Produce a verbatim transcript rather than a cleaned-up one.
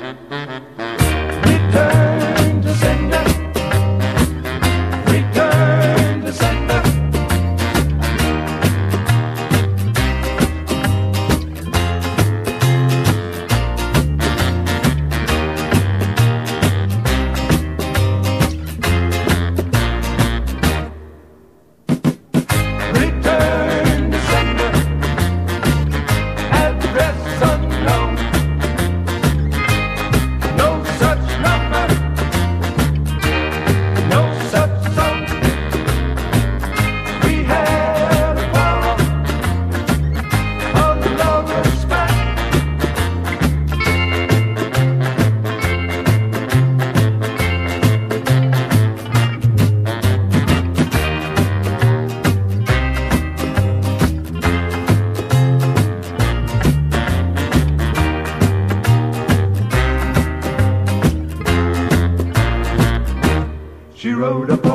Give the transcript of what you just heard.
Return to sender. Return to sender. Return to sender. Address unknown. No such number. No such song. We had a quarrel on the lover's back. She rode up